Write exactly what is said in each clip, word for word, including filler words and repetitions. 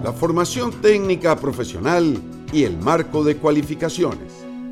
la formación técnica profesional y el marco de cualificaciones.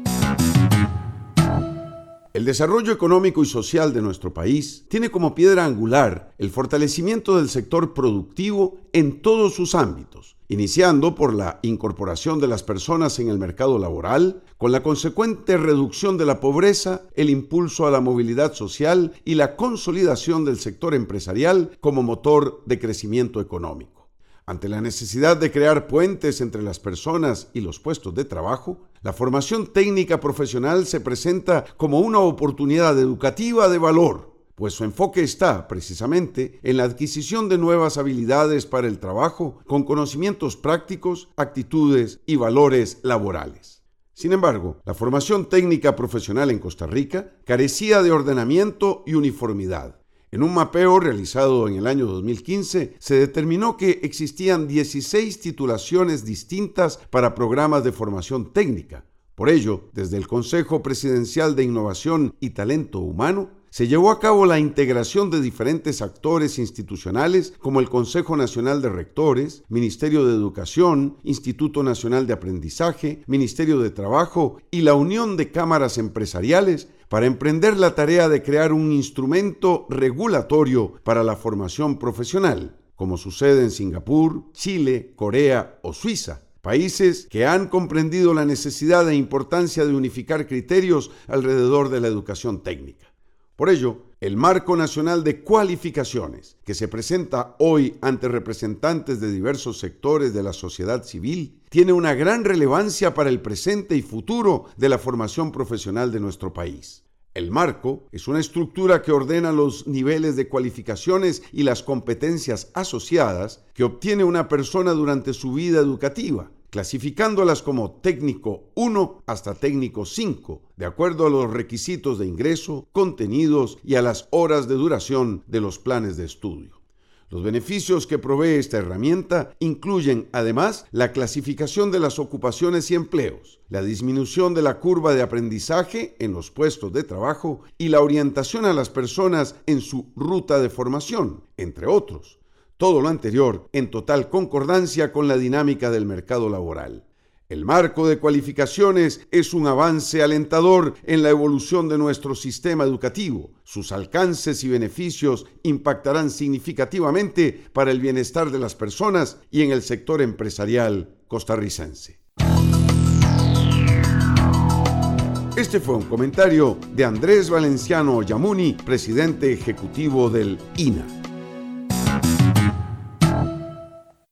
El desarrollo económico y social de nuestro país tiene como piedra angular el fortalecimiento del sector productivo en todos sus ámbitos, iniciando por la incorporación de las personas en el mercado laboral, con la consecuente reducción de la pobreza, el impulso a la movilidad social y la consolidación del sector empresarial como motor de crecimiento económico. Ante la necesidad de crear puentes entre las personas y los puestos de trabajo, la formación técnica profesional se presenta como una oportunidad educativa de valor, pues su enfoque está precisamente en la adquisición de nuevas habilidades para el trabajo con conocimientos prácticos, actitudes y valores laborales. Sin embargo, la formación técnica profesional en Costa Rica carecía de ordenamiento y uniformidad. En un mapeo realizado en el año dos mil quince, se determinó que existían dieciséis titulaciones distintas para programas de formación técnica. Por ello, desde el Consejo Presidencial de Innovación y Talento Humano, se llevó a cabo la integración de diferentes actores institucionales como el Consejo Nacional de Rectores, Ministerio de Educación, Instituto Nacional de Aprendizaje, Ministerio de Trabajo y la Unión de Cámaras Empresariales para emprender la tarea de crear un instrumento regulatorio para la formación profesional, como sucede en Singapur, Chile, Corea o Suiza, países que han comprendido la necesidad e importancia de unificar criterios alrededor de la educación técnica. Por ello, el Marco Nacional de Cualificaciones, que se presenta hoy ante representantes de diversos sectores de la sociedad civil, tiene una gran relevancia para el presente y futuro de la formación profesional de nuestro país. El marco es una estructura que ordena los niveles de cualificaciones y las competencias asociadas que obtiene una persona durante su vida educativa, clasificándolas como técnico uno hasta técnico cinco, de acuerdo a los requisitos de ingreso, contenidos y a las horas de duración de los planes de estudio. Los beneficios que provee esta herramienta incluyen, además, la clasificación de las ocupaciones y empleos, la disminución de la curva de aprendizaje en los puestos de trabajo y la orientación a las personas en su ruta de formación, entre otros. Todo lo anterior en total concordancia con la dinámica del mercado laboral. El marco de cualificaciones es un avance alentador en la evolución de nuestro sistema educativo. Sus alcances y beneficios impactarán significativamente para el bienestar de las personas y en el sector empresarial costarricense. Este fue un comentario de Andrés Valenciano Yamuni, presidente ejecutivo del I N A.